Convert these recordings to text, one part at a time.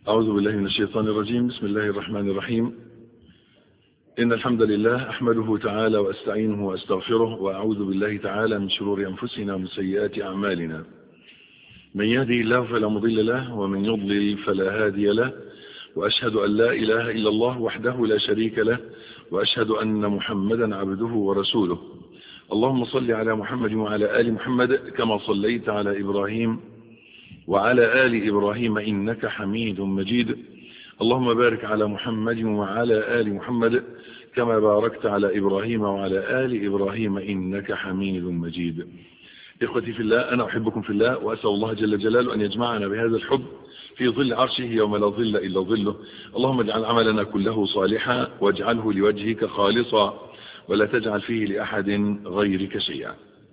أعوذ بالله من الشيطان الرجيم. بسم الله الرحمن الرحيم. إن الحمد لله أحمده تعالى وأستعينه وأستغفره، وأعوذ بالله تعالى من شرور أنفسنا ومن سيئات أعمالنا. من يهدي الله فلا مضل له، ومن يضلل فلا هادي له، وأشهد أن لا إله إلا الله وحده لا شريك له، وأشهد أن محمدا عبده ورسوله. اللهم صل على محمد وعلى آل محمد كما صليت على إبراهيم وعلى آل إبراهيم إنك حميد مجيد. اللهم بارك على محمد وعلى آل محمد كما باركت على إبراهيم وعلى آل إبراهيم إنك حميد مجيد. إخوتي في الله، أنا أحبكم في الله، وأسأل الله جل جلاله أن يجمعنا بهذا الحب في ظل عرشه يوم لا ظل إلا ظله. اللهم اجعل عملنا كله صالحا، واجعله لوجهك خالصا، ولا تجعل فيه لأحد غيرك شيئا.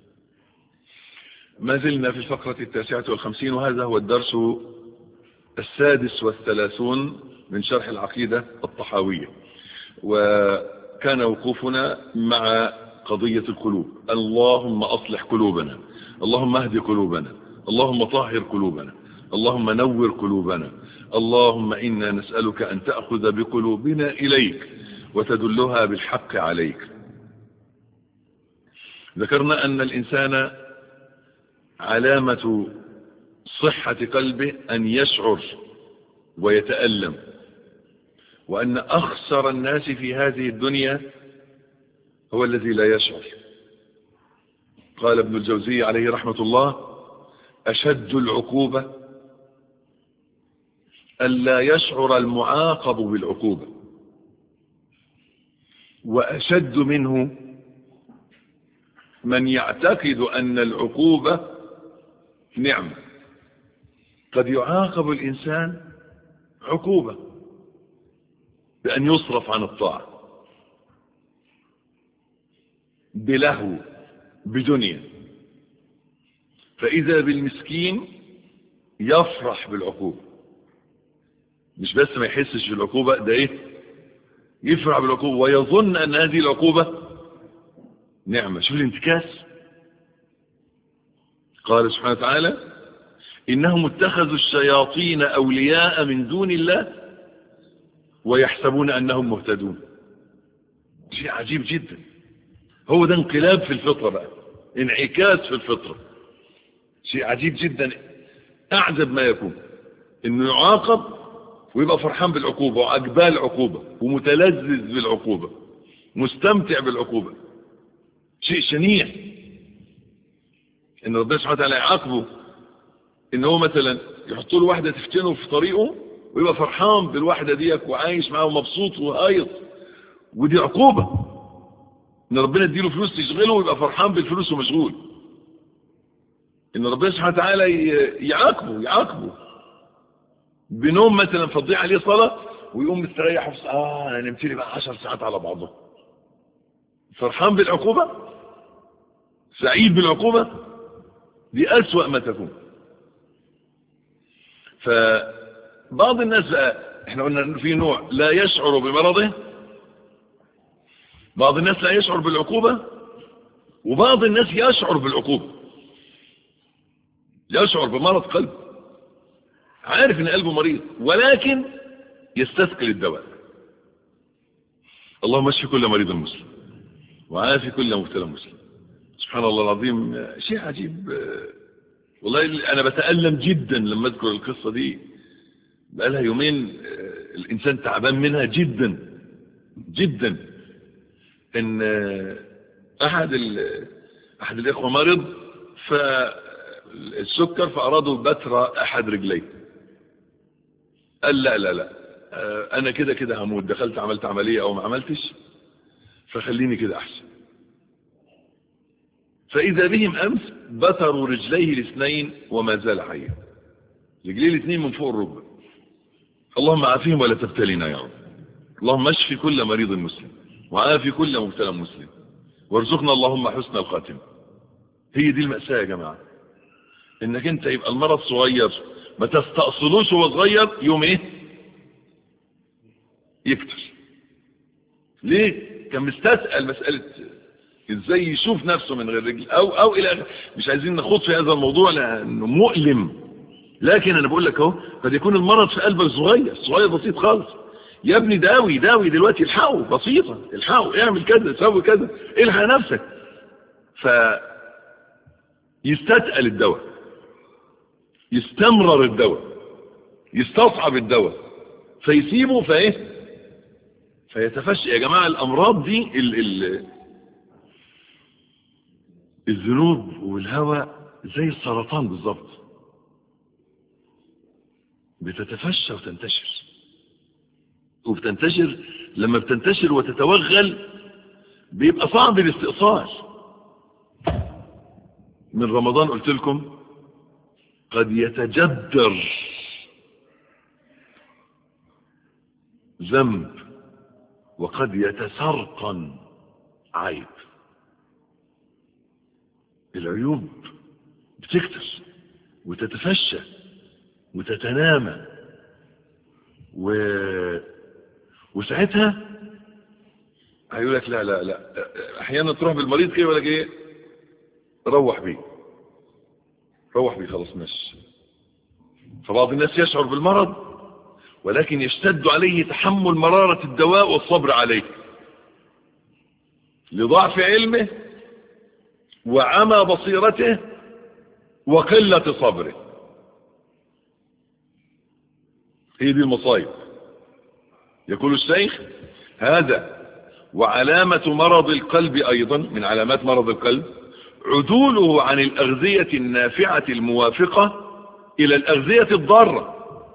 ما زلنا في الفقرة 59، وهذا هو الدرس 36 من شرح العقيدة الطحاوية، وكان وقوفنا مع قضية القلوب. اللهم أصلح قلوبنا، اللهم اهد قلوبنا، اللهم طهر قلوبنا، اللهم نور قلوبنا، اللهم إنا نسألك أن تأخذ بقلوبنا إليك وتدلها بالحق عليك. ذكرنا أن الإنسان علامة صحة قلبه أن يشعر ويتألم، وأن أخسر الناس في هذه الدنيا هو الذي لا يشعر. قال ابن الجوزي عليه رحمة الله: أشد العقوبة ألا يشعر المعاقب بالعقوبة، وأشد منه من يعتقد أن العقوبة نعمة. قد يعاقب الإنسان عقوبة بأن يصرف عن الطاعة، بلهو، بدنيا، فإذا بالمسكين يفرح بالعقوبة، مش بس ما يحسش بالعقوبة، ده يفرح بالعقوبة ويظن أن هذه العقوبة نعمة. شوف الانتكاس. قال سبحانه وتعالى: إنهم اتخذوا الشياطين أولياء من دون الله ويحسبون أنهم مهتدون. شيء عجيب جدا. هو ده انقلاب في الفطرة بقى، انعكاس في الفطرة. شيء عجيب جدا، أعجب ما يكون إنه يعاقب ويبقى فرحان بالعقوبة وعجبال العقوبة ومتلذذ بالعقوبة، مستمتع بالعقوبة. شيء شنيع إن ربنا سبحانه وتعالى يعاقبه، إن هو مثلا يحط له واحدة تفتنه في طريقه ويبقى فرحان بالواحدة ديك وعايش معاه ومبسوط وهايط، ودي عقوبة. إن ربنا يديله فلوس تشغله ويبقى فرحان بالفلوس ومشغول. إن ربنا سبحانه وتعالى يعاقبه بنوم مثلا فضيع عليه صلاة ويقوم مستريح أنا نمت لي بقى 10 ساعات على بعضه. فرحان بالعقوبة، سعيد بالعقوبة، دي أسوأ ما تكون. فبعض الناس بقى، احنا قلنا في نوع لا يشعر بمرضه، بعض الناس لا يشعر بالعقوبة، وبعض الناس يشعر بالعقوبة، يشعر بمرض قلب، عارف ان قلبه مريض ولكن يستثقل الدواء. اللهم اشف كل مريض مسلم وعافي كل مبتلى مسلم. سبحان الله العظيم، شيء عجيب والله. انا بتألم جدا لما اذكر القصة دي، بقالها يومين الانسان تعبان منها جدا جدا. ان احد الاخوة مرض فالسكر، فارادوا بتر احد رجليه. قال لا انا كده هموت، دخلت عملت عملية او ما عملتش، فخليني كده احسن. فاذا بهم امس بتروا رجليه الاثنين وما زال حيا، رجليه الاثنين من فوق الركبه. اللهم عافيهم ولا تبتلينا يا رب. اللهم اشفي كل مريض مسلم وعافي كل مبتلى مسلم، وارزقنا اللهم حسن الخاتمه. هي دي المأساة يا جماعه، انك انت يبقى المرض صغير ما تستأصلوش وهو صغير، يوم يكتر. ليه؟ كان مستسأل مسألة ازاي يشوف نفسه من غير رجل او الى اخره. مش عايزين نخوض في هذا الموضوع لانه مؤلم لكن انا بقول لك اهو قد يكون المرض في قلبك صغير بسيط خالص. يا ابني داوي دلوقتي، الحقه بسيطة، الحقه اعمل كذا سوي كذا، الحق نفسك. يستثقل الدواء، يستمرر الدواء، يستصعب الدواء، فيسيبه فيتفشى. يا جماعة الأمراض دي الذنوب والهوى زي السرطان بالظبط، بتتفشى وبتنتشر. لما بتنتشر وتتوغل بيبقى صعب الاستئصال. من رمضان قلت لكم قد يتجدر ذنب وقد يتسرقن عيب. العيوب بتكتر وتتفشى وتتنامى، وساعتها هيقول لك لا احيانا تروح بالمريض كده يقول لك ايه، روح بيه خلاص ماشي. فبعض الناس يشعر بالمرض ولكن يشتد عليه تحمل مرارة الدواء والصبر عليه لضعف علمه وعمى بصيرته وقلة صبره. هي دي المصايب. يقول الشيخ هذا وعلامة مرض القلب، أيضا من علامات مرض القلب عدوله عن الأغذية النافعة الموافقة إلى الأغذية الضارة،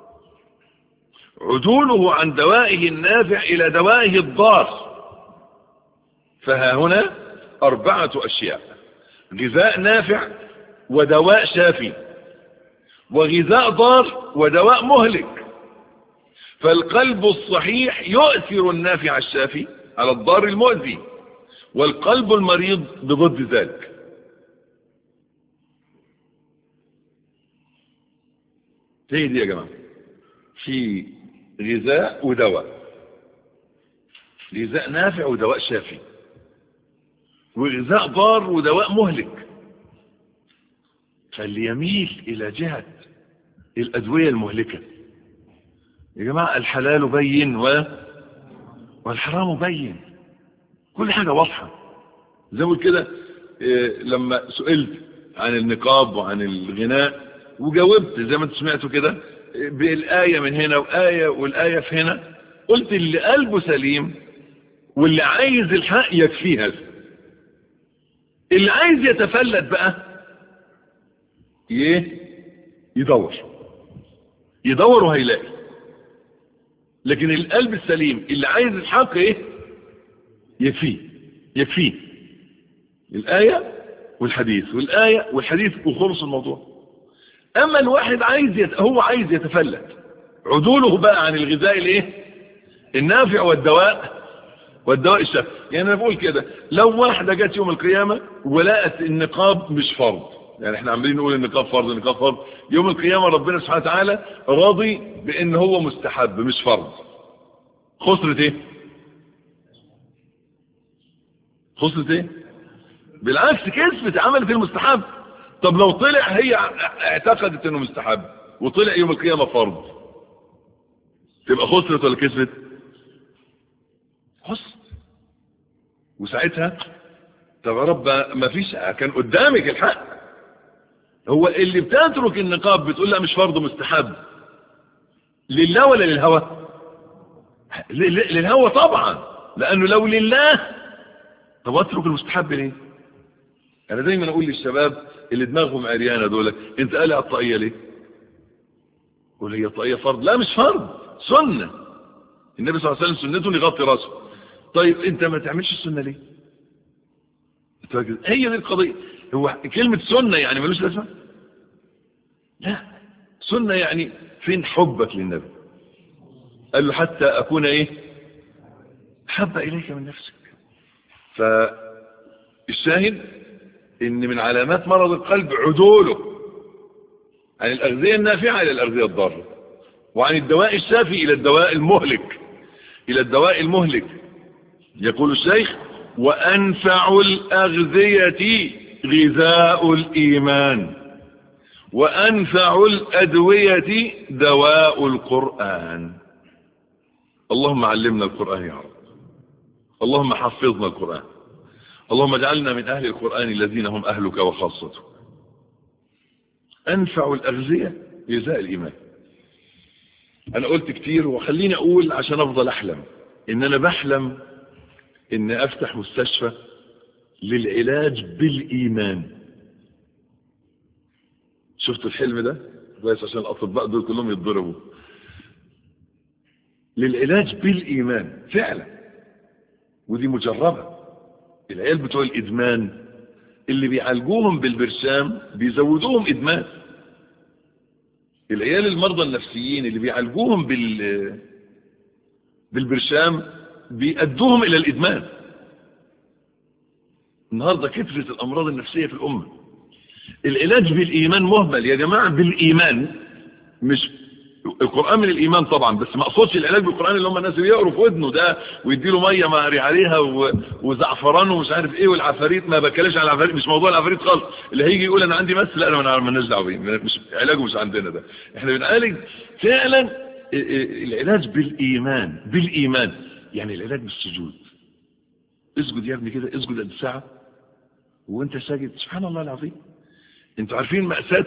عدوله عن دوائه النافع إلى دوائه الضار. فها هنا 4 أشياء: غذاء نافع ودواء شافي، وغذاء ضار ودواء مهلك. فالقلب الصحيح يؤثر النافع الشافي على الضار المؤذي، والقلب المريض بضد ذلك. هي دي يا جماعة، في غذاء ودواء، غذاء نافع ودواء شافي، وغذاء ضار ودواء مهلك. فاللي يميل إلى جهة الأدوية المهلكة، يا جماعة الحلال بين والحرام بين، كل حاجة واضحة. زي ما كده لما سئلت عن النقاب وعن الغناء وجاوبت زي ما انتم سمعتوا كده بالآية من هنا والآية في هنا، قلت اللي قلبه سليم واللي عايز الحق يكفيه هذا. اللي عايز يتفلت بقى يدور وهيلاقي. لكن القلب السليم اللي عايز الحق يكفيه الآية والحديث، والآية والحديث وخلص الموضوع. اما الواحد هو عايز يتفلت، عدوله بقى عن الغذاء النافع والدواء الشافي. يعني انا بقول كده، لو واحدة جت يوم القيامة ولقت النقاب مش فرض، يعني احنا عمالين نقول النقاب فرض، يوم القيامة ربنا سبحانه وتعالى راضي بان هو مستحب مش فرض، خسرت بالعكس كسبت، عملت المستحب. طب لو طلع هي اعتقدت انه مستحب وطلع يوم القيامة فرض، تبقى خسرت ولا كسبت؟ خسرت. وساعتها طب يا رب ما فيش، كان قدامك الحق. هو اللي بتترك النقاب بتقول لا مش فرض مستحب، لله ولا للهوى؟ للهوى طبعا، لانه لو لله طب اترك المستحب ليه؟ انا دايما اقول للشباب اللي دماغهم عريانه دول، انت قالع الطاقيه ليه؟ قول هي الطاقيه فرض؟ لا مش فرض، سنه. النبي صلى الله عليه وسلم سنته يغطي راسه. طيب انت ما تعملش السنه ليه؟ هي دي القضيه. هو كلمه سنه يعني ملوش لازمه؟ لا، سنه يعني فين حبك للنبي؟ قال له حتى اكون حب اليك من نفسك. فالشاهد ان من علامات مرض القلب عدوله عن الأغذية النافعة إلى الأغذية الضارة، وعن الدواء الشافي إلى الدواء المهلك. يقول الشيخ وأنفع الأغذية غذاء الإيمان، وأنفع الأدوية دواء القرآن. اللهم علمنا القرآن يا رب، اللهم حفظنا القرآن، اللهم اجعلنا من أهل القرآن الذين هم أهلك وخاصتك. أنفع الأغذية غذاء الإيمان. أنا قلت كتير وخليني أقول عشان أفضل أحلم، إن أنا بحلم إن أفتح مستشفى للعلاج بالإيمان. شفتوا الحلم ده؟ بس عشان الأطباء دول كلهم يتضربوا. للعلاج بالإيمان فعلا، ودي مجربة. العيال بتوع الإدمان اللي بيعالجوهم بالبرشام بيزودوهم إدمان. العيال المرضى النفسيين اللي بيعالجوهم بالبرشام بيأدوهم إلى الإدمان. النهاردة كثرة الأمراض النفسية في الأمة. العلاج بالإيمان مهمل يا جماعة، بالإيمان. مش القرآن من الإيمان طبعا، بس ما أقصدش العلاج بالقرآن اللي هم الناس بيقروا في ودنه ده ويديله مية مهري عليها وزعفران ومش عارف ايه والعفاريت. ما بكلمش على العفاريت، مش موضوع العفاريت خالص. اللي هيجي يقول انا عندي لا انا مالناش دعوه بيه، مش علاجه، مش عندنا ده. احنا بنعالج فعلا العلاج بالإيمان. بالإيمان يعني العلاج بالسجود. اسجد يا ابني كده، اسجد قد ساعة وانت ساجد، سبحان الله العظيم. انتوا عارفين مأساة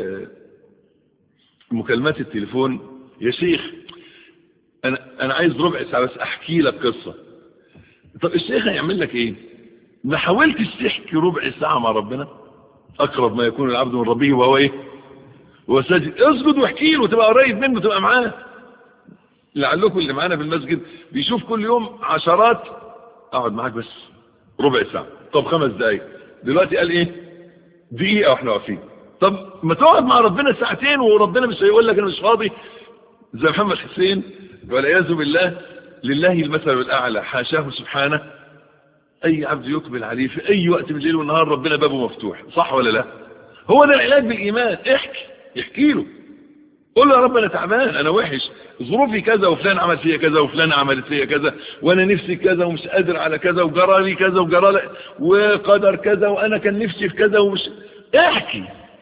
مكالمات التليفون؟ يا شيخ انا عايز ربع ساعة بس احكي لك قصة. طب الشيخ هيعمل لك ايه؟ ما حاولتش تحكي ربع ساعة مع ربنا؟ اقرب ما يكون العبد من ربه وهو ايه؟ هو ساجد. اسجد واحكي له، تبقى قريب منه، تبقى معاه. لعلكم اللي معانا في المسجد بيشوف كل يوم عشرات. اقعد معاك بس ربع ساعة، طب 5 دقايق. دلوقتي قال ايه؟ دقيقة واحنا واقفين. طب ما تقعد مع ربنا ساعتين وربنا مش هيقول لك انا مش فاضي زي محمد حسين والعياذ بالله. لله المثل الاعلى، حاشاه سبحانه. اي عبد يقبل عليه في اي وقت من الليل والنهار ربنا بابه مفتوح، صح ولا لا؟ هو ده العلاج بالايمان. احكي له، قول له يا رب انا تعبان، انا وحش، ظروفي كذا، وفلان عمل فيا كذا، وفلان عملت فيا كذا، وانا نفسي كذا ومش قادر على كذا، وجرى لي كذا وجرى لي وقدر كذا، وانا كان نفسي في كذا ومش. احكي.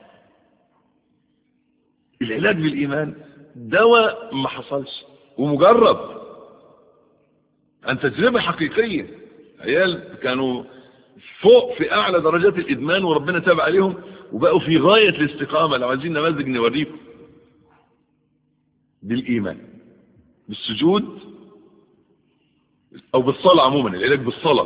العلاج بالايمان دواء ما حصلش ومجرب عن تجربة حقيقية. عيال كانوا فوق في اعلى درجات الادمان وربنا تاب عليهم وبقوا في غاية الاستقامة. لو عايزين نماذج نوريكم. بالإيمان، بالسجود أو بالصلاة عموما. العلاج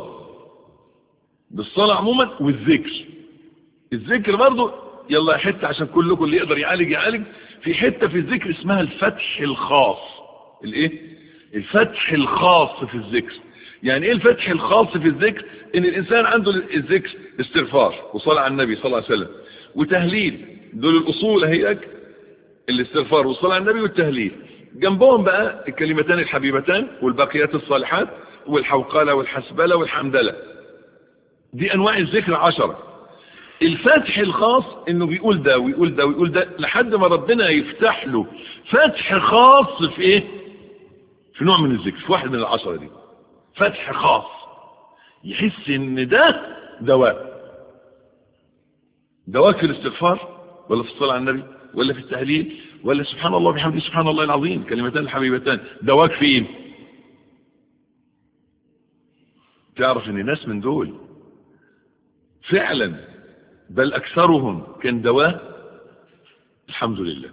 بالصلاة عموما، والذكر. الذكر برضو يلا حتة عشان كلكم اللي يقدر يعالج. في حتة في الذكر اسمها الفتح الخاص. الايه؟ الفتح الخاص في الذكر. يعني ايه الفتح الخاص في الذكر؟ ان الانسان عنده الذكر استغفار وصلاة على النبي صلى الله عليه وسلم وتهليل. دول الاصول هيك، الاستغفار والصلاة على النبي والتهليل. جنبهم بقى الكلمتان الحبيبتان والباقيات الصالحات والحوقلة والحسبلة والحمدلة. دي انواع الذكر 10. الفتح الخاص انه بيقول ده ويقول ده ويقول ده لحد ما ربنا يفتح له فتح خاص في ايه؟ في نوع من الذكر، في واحد من 10 دي. فتح خاص يحس ان ده دواء في الاستغفار ولا في الصلاة على النبي ولا في التهليل ولا سبحان الله وبحمده سبحان الله العظيم، كلمتان الحبيبتان. دواك فين؟ تعرف ان ناس من دول فعلا بل اكثرهم كان دواء. الحمد لله.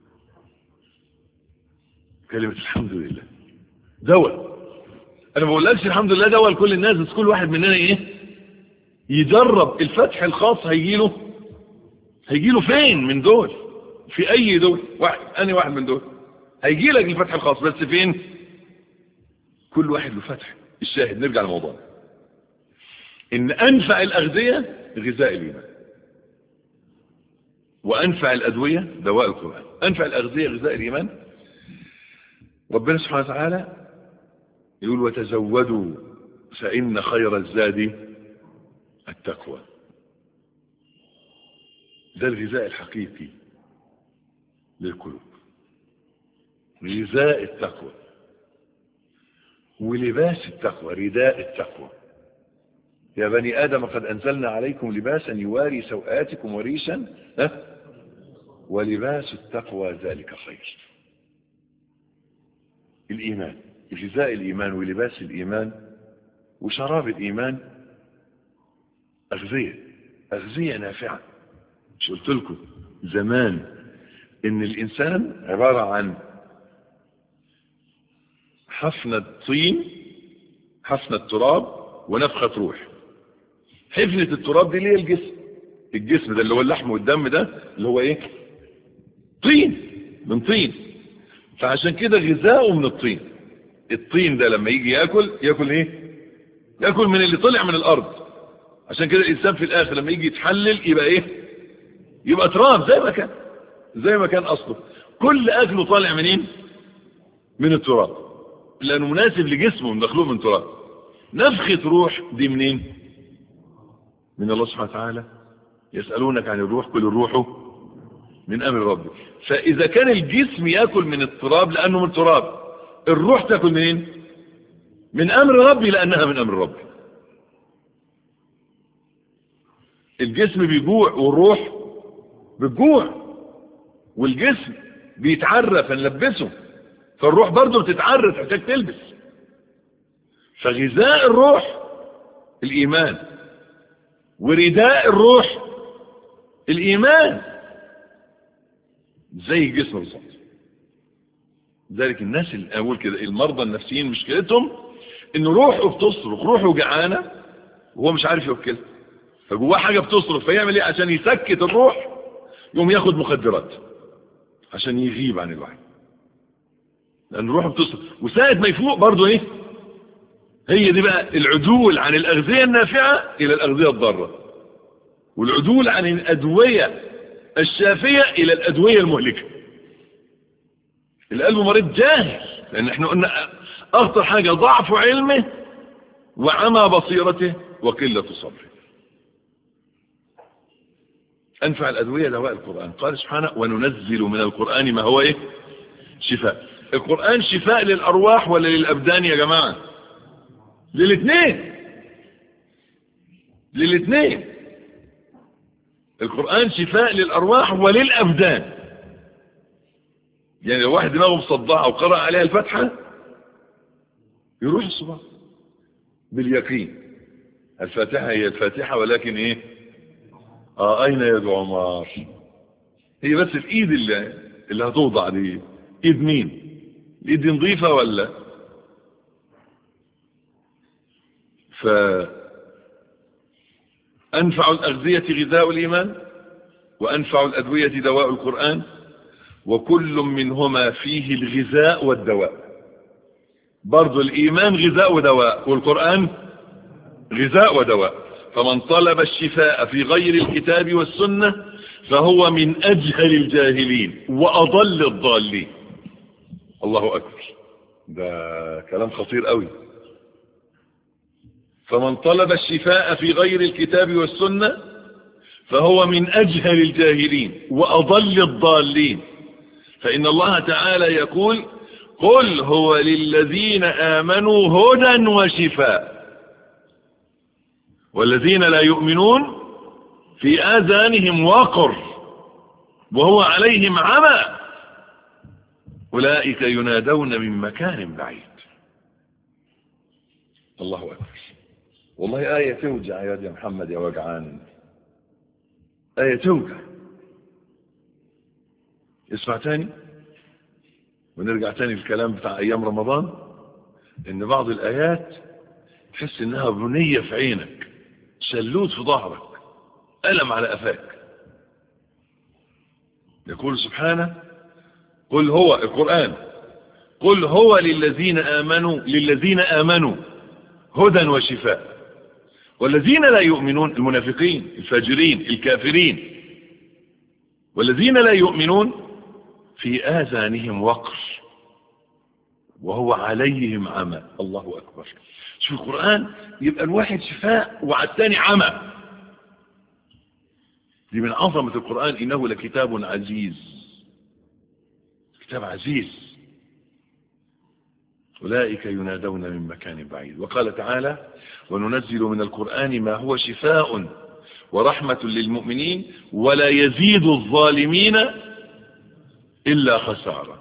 كلمة الحمد لله دواء. انا ما بقولكش الحمد لله دواء لكل الناس، بس كل واحد مننا ايه؟ يجرب الفتح الخاص. هيجيله فين من دول؟ في اي دول؟ اني واحد من دول هيجي لك الفتح الخاص، بس فين؟ كل واحد له فتح. الشاهد نرجع لموضوعنا، ان انفع الاغذية غذاء الايمان، وانفع الادوية دواء القرآن. انفع الاغذية غذاء الايمان. ربنا سبحانه وتعالى يقول وتزودوا فان خير الزاد التقوى. ده الغذاء الحقيقي للقلوب، غذاء التقوى ولباس التقوى، رداء التقوى. يا بني آدم قد أنزلنا عليكم لباسا يواري سوآتكم وريشا ولباس التقوى ذلك خير. الإيمان، غذاء الإيمان ولباس الإيمان وشراب الإيمان أغذية نافعة. مش قلت لكم زمان إن الإنسان عبارة عن حفنة طين، حفنة تراب، ونفخة روح. حفنة التراب دي اللي هي الجسم ده اللي هو اللحم والدم ده اللي هو ايه؟ طين، من طين. فعشان كده غذاؤه من الطين. الطين ده لما يجي ياكل ايه؟ ياكل من اللي طلع من الارض. عشان كده الانسان في الاخر لما يجي يتحلل يبقى ايه؟ يبقى تراب زي ما كان اصله. كل اكله طالع منين؟ من التراب، لانه مناسب لجسمه، مخلوق من تراب. نفخة روح دي منين؟ من الله سبحانه وتعالى. يسألونك عن الروح قل الروح من امر ربي. فاذا كان الجسم ياكل من التراب لانه من التراب، الروح تاكل منين؟ من امر ربي لانها من امر ربي. الجسم بيجوع والروح بتجوع، والجسم بيتعرى فنلبسه، فالروح برضه بتتعرى تحتاج تلبس. فغذاء الروح الإيمان، ورداء الروح الإيمان، زي الجسم بالظبط. ذلك الناس اللي أقول كده المرضى النفسيين مشكلتهم إن روحه بتصرخ، روحه جعانة وهو مش عارف يأكلها، فجواه حاجة بتصرخ، فيعمل إيه عشان يسكت الروح؟ يوم ياخد مخدرات عشان يغيب عن الوعي، لأن روحه بتصرخ. وساعة ما يفوق برضه إيه؟ هي دي بقى العدول عن الأغذية النافعة إلى الأغذية الضارة، والعدول عن الأدوية الشافية إلى الأدوية المهلكة. القلب مريض جاهل، لأن احنا قلنا أخطر حاجة ضعف علمه وعمى بصيرته وقلة صبره. أنفع الأدوية دواء القرآن. قال سبحانه وننزل من القرآن ما هو إيه؟ شفاء. القرآن شفاء للأرواح ولا للأبدان يا جماعة؟ للاثنين. القرآن شفاء للأرواح وللأبدان. يعني لو واحد دماغه مصدعة وقرأ عليها الفتحة يروح الصباح باليقين. الفاتحة هي الفاتحة، ولكن ايه؟ اين يد عمر؟ هي بس الايد اللي هتوضع دي ايد مين؟ الايد دي نظيفة ولا؟ فأنفع الأغذية غذاء الإيمان، وأنفع الأدوية دواء القرآن، وكل منهما فيه الغذاء والدواء. برضو الإيمان غذاء ودواء، والقرآن غذاء ودواء. فمن طلب الشفاء في غير الكتاب والسنة فهو من أجهل الجاهلين وأضل الضالين. الله أكبر، ده كلام خطير قوي. فمن طلب الشفاء في غير الكتاب والسنة فهو من أجهل الجاهلين وأضل الضالين. فإن الله تعالى يقول قل هو للذين آمنوا هدى وشفاء، والذين لا يؤمنون في آذانهم وقر وهو عليهم عمى أولئك ينادون من مكان بعيد. الله أكبر. والله آية توجع يا محمد يا وجعان، آية توجع. اسمع تاني ونرجع تاني في الكلام بتاع أيام رمضان. إن بعض الآيات تحس إنها بنية في عينك، شلوت في ظهرك، ألم على قفاك. يقول سبحانه قل هو القرآن قل هو للذين آمنوا هدى وشفاء، والذين لا يؤمنون المنافقين الفاجرين الكافرين، والذين لا يؤمنون في آذانهم وقر وهو عليهم عمى. الله أكبر. شوف القرآن يبقى الواحد شفاء وعلى الثاني عمى. دي من عظمة القرآن. إنه لكتاب عزيز، كتاب عزيز. أولئك ينادون من مكان بعيد. وقال تعالى وننزل من القرآن ما هو شفاء ورحمة للمؤمنين ولا يزيد الظالمين إلا خسارة.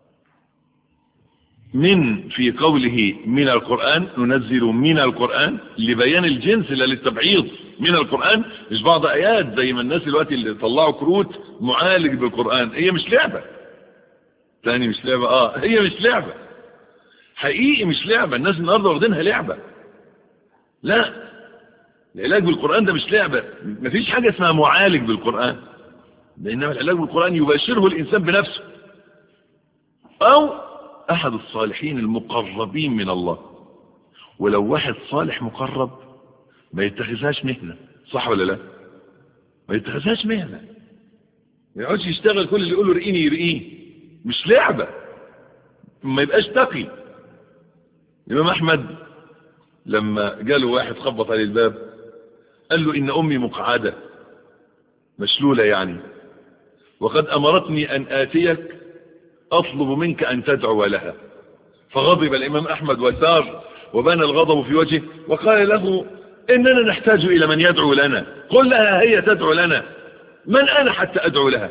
من في قوله من القرآن، ننزل من القرآن لبيان الجنس لا للتبعيض. من القرآن مش بعض آيات زي ما الناس دلوقتي اللي طلعوا كروت معالج بالقرآن. هي مش لعبة تاني، مش لعبة. هي مش لعبة حقيقي، مش لعبة. الناس النهاردة واخدينها لعبة. لا، العلاج بالقرآن ده مش لعبة. مفيش حاجة اسمها معالج بالقرآن، إنما العلاج بالقرآن يباشره الإنسان بنفسه أو أحد الصالحين المقربين من الله. ولو واحد صالح مقرب ما يتخذهاش مهنة، صح ولا لا؟ ما يتخذهاش مهنة، ما يقعدش يشتغل كل اللي يقوله رئيني يرقيه. مش لعبة، ما يبقاش تقي. الإمام أحمد لما جاله واحد خبط على الباب قال له إن أمي مقعدة مشلولة يعني، وقد أمرتني أن آتيك أطلب منك أن تدعو لها. فغضب الإمام أحمد وسار وبان الغضب في وجهه وقال له إننا نحتاج إلى من يدعو لنا، قل لها هي تدعو لنا، من أنا حتى أدعو لها؟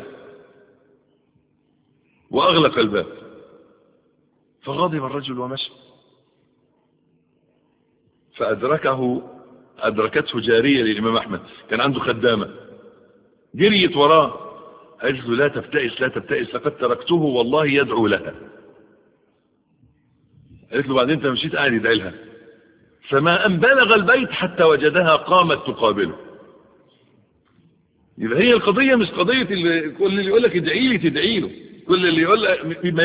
وأغلق الباب. فغضب الرجل ومشى. أدركته جارية للإمام أحمد، كان عنده خدامة، جريت وراه قالت له لا تبتئس لا تبتئس، لقد تركته والله يدعو لها. قالت له بعدين انت مشيت قاعد يدعي لها. فما أن بلغ البيت حتى وجدها قامت تقابله. يبقى هي القضية مش قضية كل اللي يقول لك ادعي لي تدعي له، كل اللي يقول لك ما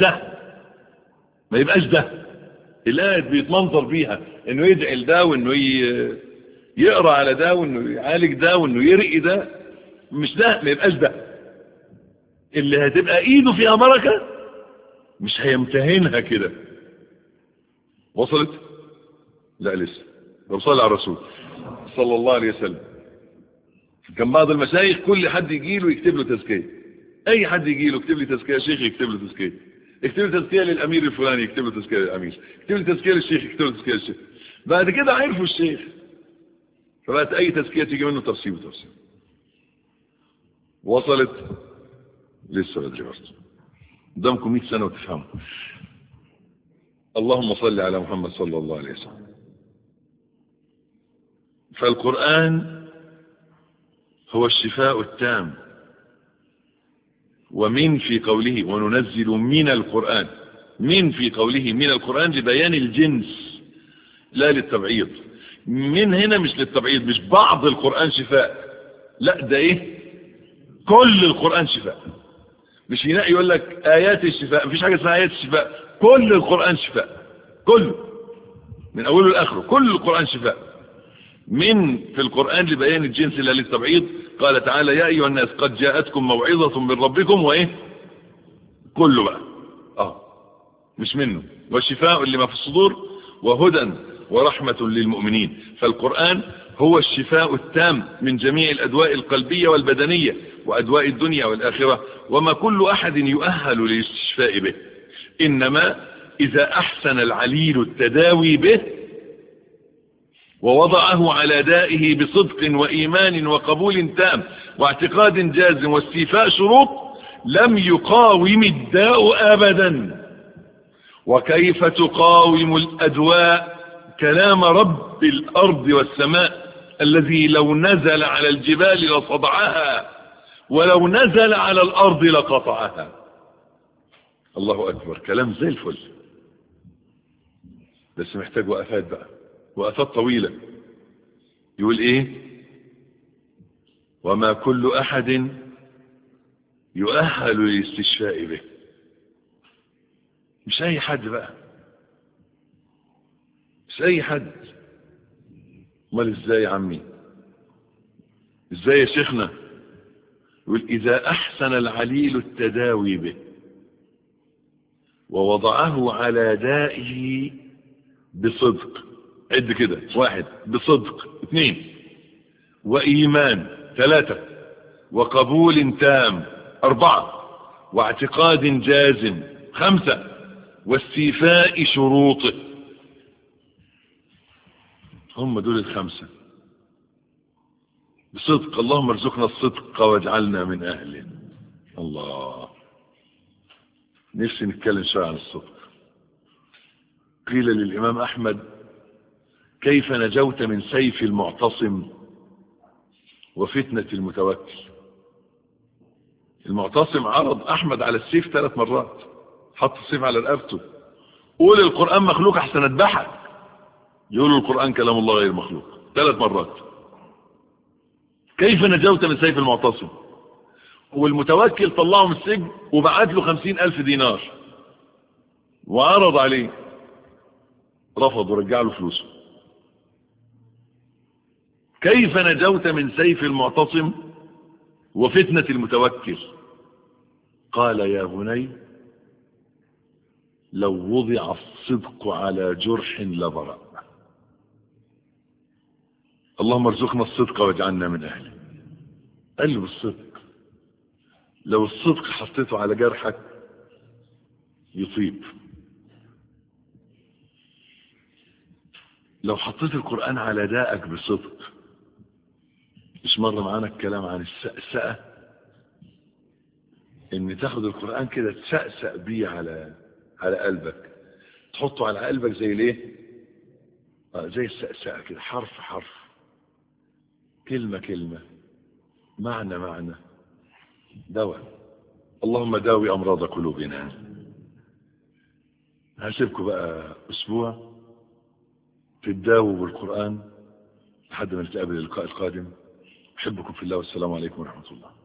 يبقاش ده الآيات بيتمنظر بيها انه يدعي لده وانه يقرأ على ده وانه يعالج ده وانه يرقي ده. مش ده، ما يبقاش ده. اللي هتبقى ايده فيها بركة مش هيمتهنها كده. وصلت؟ لا لسه. وصل على الرسول صلى الله عليه وسلم. كان بعض المشايخ كل حد يجي له يكتب له تزكية. اي حد يجي له يكتب لي تزكية، شيخ يكتب له تزكية، يكتب له تزكية للامير الفلاني يكتب له تزكية للامير، يكتب له تزكية للشيخ يكتب له تزكية للشيخ. بعد كده عرفوا الشيخ، فبقت اي تزكية تيجي منه ترسيب. وصلت؟ لسه بدري برضه، قدامكم 100 سنة وتفهموا. اللهم صل على محمد صلى الله عليه وسلم. فالقرآن هو الشفاء التام. ومن في قوله وننزل من القرآن، من في قوله من القرآن لبيان الجنس لا للتبعيض. من هنا مش للتبعيض، مش بعض القرآن شفاء، لا ده ايه، كل القرآن شفاء. مش ينقي يقول لك آيات الشفاء، مفيش حاجة اسمها آيات الشفاء، كل القرآن شفاء، كله من أوله لآخره كل القرآن شفاء. من في القرآن لبيان الجنس لا للتبعيض. قال تعالى يا أيها الناس قد جاءتكم موعظة من ربكم وإيه كله بقى مش منه، وشفاء لما في الصدور وهدى ورحمة للمؤمنين. فالقرآن هو الشفاء التام من جميع الأدواء القلبية والبدنية وأدواء الدنيا والآخرة، وما كل أحد يؤهل للاستشفاء به، إنما إذا أحسن العليل التداوي به ووضعه على دائه بصدق وإيمان وقبول تام واعتقاد جازم واستيفاء شروط لم يقاوم الداء أبدا. وكيف تقاوم الأدواء كلام رب الأرض والسماء الذي لو نزل على الجبال لصدعها ولو نزل على الأرض لقطعها. الله أكبر، كلام زي الفل، بس محتاج وقفات بقى، وقفات طويلة. يقول ايه؟ وما كل أحد يؤهل للاستشفاء به. مش أي حد بقى، مش أي حد. امال ازاي يا عمي؟ ازاي يا شيخنا؟ يقول إذا أحسن العليل التداوي به ووضعه على دائه بصدق. عد كده، 1 بصدق، 2 وإيمان، 3 وقبول تام، 4 واعتقاد جازم، 5 واستيفاء شروطه. هم دول ال5. بصدق، اللهم ارزقنا الصدق واجعلنا من أهله. الله، نفسي نتكلم شوية عن الصدق. قيل للإمام أحمد: كيف نجوت من سيف المعتصم وفتنة المتوكل؟ المعتصم عرض أحمد على السيف 3 مرات، حط السيف على رقبته: قول القرآن مخلوق احسن اذبحك. يقول القرآن كلام الله غير مخلوق 3 مرات. كيف نجوت من سيف المعتصم؟ والمتوكل طلعه من السجن وبعت له 50,000 دينار وعرض عليه، رفض ورجع له فلوسه. كيف نجوت من سيف المعتصم وفتنة المتوكل؟ قال: يا بني، لو وضع الصدق على جرح لبرأ. اللهم ارزقنا الصدق واجعلنا من أهله. قلب الصدق، لو الصدق حطيته على جرحك يطيب. لو حطيت القرآن على داءك بصدق. مش مرة معانا الكلام عن السأسأة، ان تاخد القرآن كده تسأسأ بيه على قلبك، تحطه على قلبك زي الايه؟ زي السأسأة كده، حرف حرف، كلمة كلمة، معنى معنى، دواء. اللهم داوي أمراض قلوبنا. هسيبكم بقى أسبوع تداووا بالقرآن لحد ما نتقابل اللقاء القادم. أحبكم في الله، والسلام عليكم ورحمة الله.